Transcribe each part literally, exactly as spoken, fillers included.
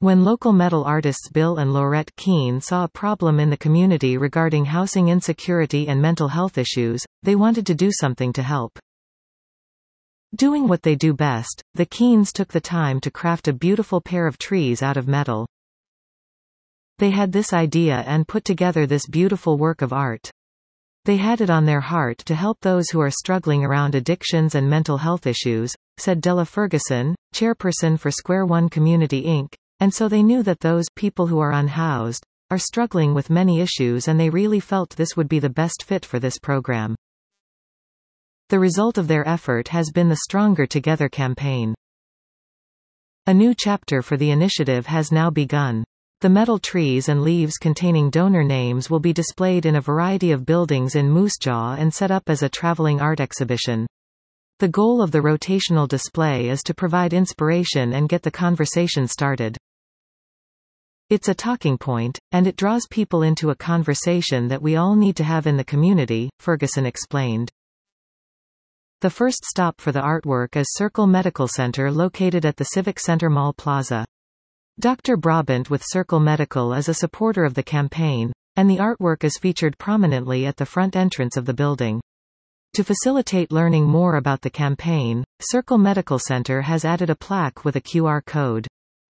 When local metal artists Bill and Laurette Keene saw a problem in the community regarding housing insecurity and mental health issues, they wanted to do something to help. Doing what they do best, the Keenes took the time to craft a beautiful pair of trees out of metal. They had this idea and put together this beautiful work of art. They had it on their heart to help those who are struggling around addictions and mental health issues, said Della Ferguson, chairperson for Square One Community Incorporated, and so they knew that those people who are unhoused are struggling with many issues, and they really felt this would be the best fit for this program. The result of their effort has been the Stronger Together campaign. A new chapter for the initiative has now begun. The metal trees and leaves containing donor names will be displayed in a variety of buildings in Moose Jaw and set up as a traveling art exhibition. The goal of the rotational display is to provide inspiration and get the conversation started. It's a talking point, and it draws people into a conversation that we all need to have in the community, Ferguson explained. The first stop for the artwork is Circle Medical Center located at the Civic Center Mall Plaza. Doctor Brabant with Circle Medical is a supporter of the campaign, and the artwork is featured prominently at the front entrance of the building. To facilitate learning more about the campaign, Circle Medical Center has added a plaque with a Q R code.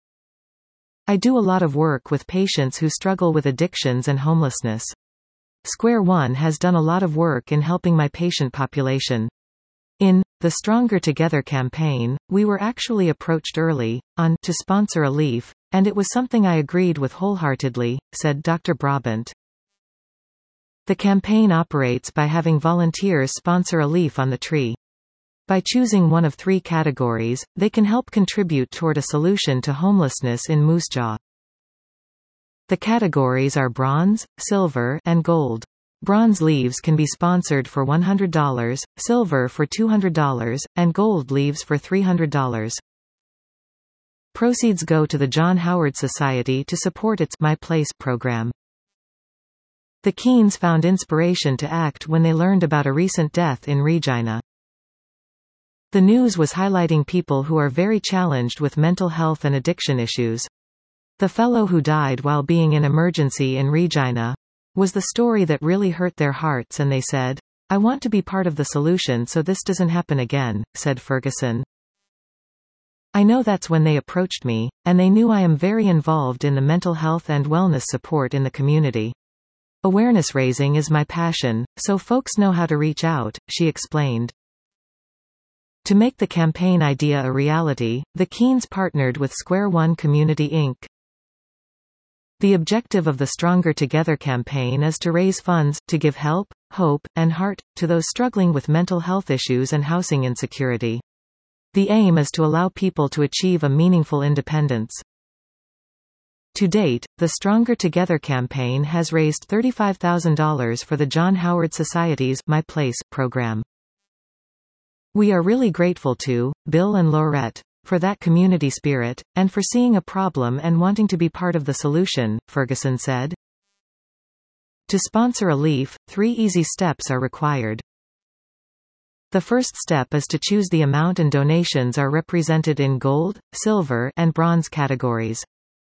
I do a lot of work with patients who struggle with addictions and homelessness. Square One has done a lot of work in helping my patient population. In the Stronger Together campaign, we were actually approached early on to sponsor a leaf, and it was something I agreed with wholeheartedly, said Doctor Brabant. The campaign operates by having volunteers sponsor a leaf on the tree. By choosing one of three categories, they can help contribute toward a solution to homelessness in Moose Jaw. The categories are bronze, silver, and gold. Bronze leaves can be sponsored for one hundred dollars, silver for two hundred dollars, and gold leaves for three hundred dollars. Proceeds go to the John Howard Society to support its My Place program. The Keenes found inspiration to act when they learned about a recent death in Regina. The news was highlighting people who are very challenged with mental health and addiction issues. The fellow who died while being in emergency in Regina was the story that really hurt their hearts, and they said, "I want to be part of the solution so this doesn't happen again," said Ferguson. I know that's when they approached me, and they knew I am very involved in the mental health and wellness support in the community. Awareness raising is my passion, so folks know how to reach out, she explained. To make the campaign idea a reality, the Keenes partnered with Square One Community Incorporated. The objective of the Stronger Together campaign is to raise funds, to give help, hope, and heart, to those struggling with mental health issues and housing insecurity. The aim is to allow people to achieve a meaningful independence. To date, the Stronger Together campaign has raised thirty-five thousand dollars for the John Howard Society's My Place program. We are really grateful to Bill and Laurette for that community spirit, and for seeing a problem and wanting to be part of the solution, Ferguson said. To sponsor a leaf, three easy steps are required. The first step is to choose the amount, and donations are represented in gold, silver, and bronze categories.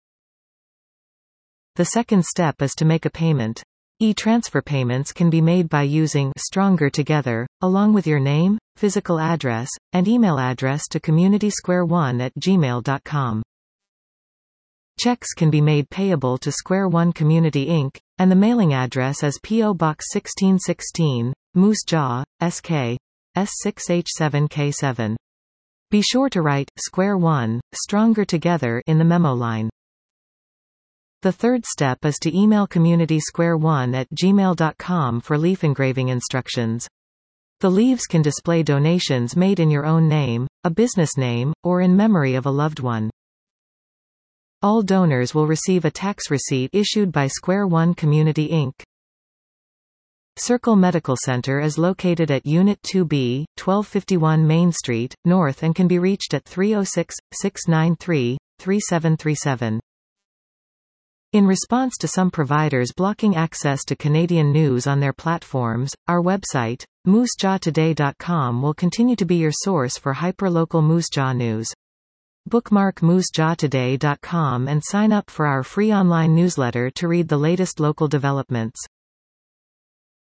The second step is to make a payment. E-transfer payments can be made by using Stronger Together, along with your name, physical address, and email address to community square one at gmail dot com. Checks can be made payable to Square One Community Incorporated, and the mailing address is P O Box sixteen sixteen, Moose Jaw, S K, S six H seven K seven. Be sure to write Square One, Stronger Together in the memo line. The third step is to email community square one at gmail dot com for leaf engraving instructions. The leaves can display donations made in your own name, a business name, or in memory of a loved one. All donors will receive a tax receipt issued by Square One Community Incorporated. Circle Medical Center is located at Unit two B, twelve fifty-one Main Street, North, and can be reached at three oh six, six nine three, three seven three seven. In response to some providers blocking access to Canadian news on their platforms, our website, moose jaw today dot com will continue to be your source for hyperlocal Moose Jaw news. Bookmark moose jaw today dot com and sign up for our free online newsletter to read the latest local developments.